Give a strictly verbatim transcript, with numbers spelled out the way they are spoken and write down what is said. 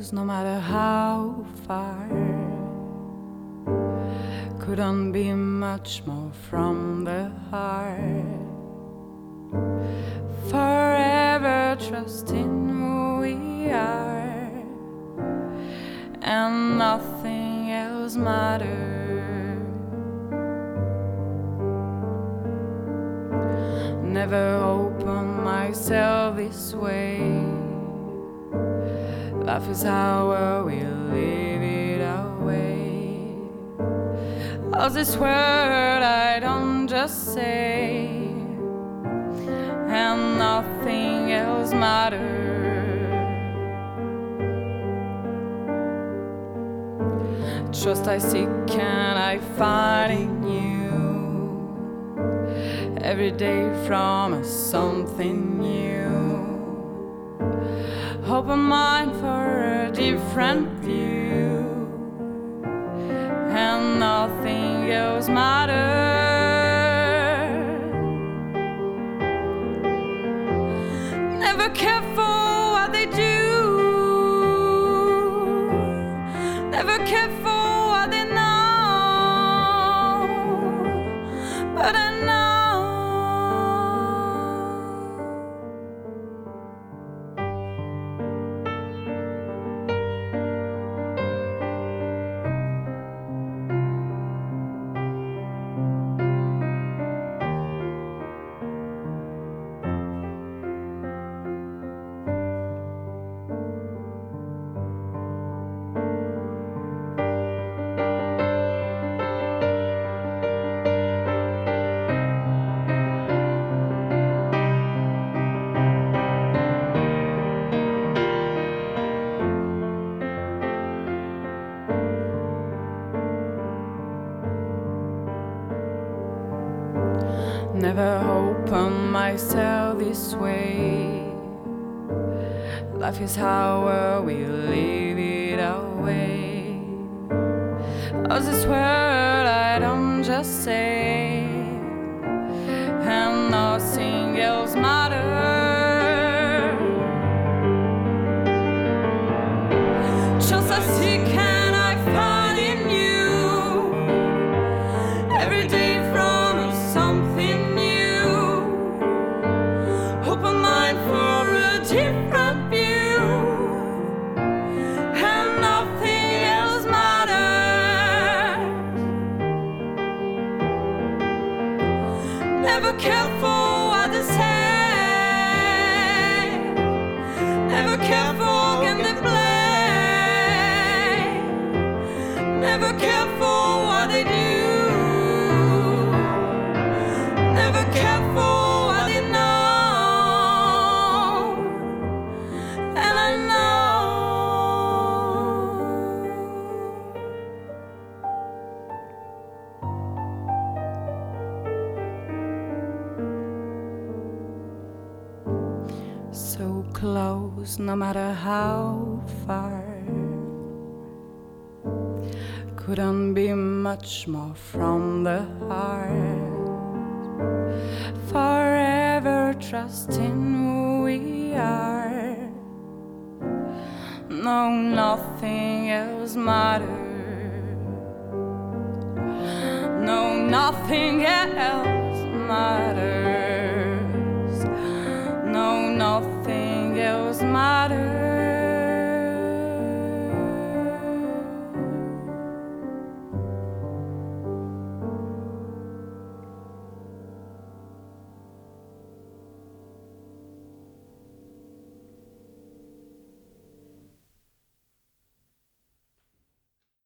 close, no matter how far. Couldn't be much more from the heart. Forever trusting who we are, and nothing else matters. Never open myself this way. Life is how we live it away. Lost this word I don't just say, and nothing else matters. Trust I seek and I find in you. Every day from something new. Open mind for a different view, and nothing else matters. Never care for what they do. Never care for what they know. But I know never open myself this way. Life is how we live it away. Lost this word I don't just say, and nothing else matters. Just I seek and I find in you. Every day from something new. Open mind for a different view, and nothing else matters. Never care for what they say. Never care for can they play. Never care for what they do. Never care for what they know, and I know. So close, no matter how far. Couldn't be much more from the heart. Forever trusting who we are. No, nothing else matters. No, nothing else matters.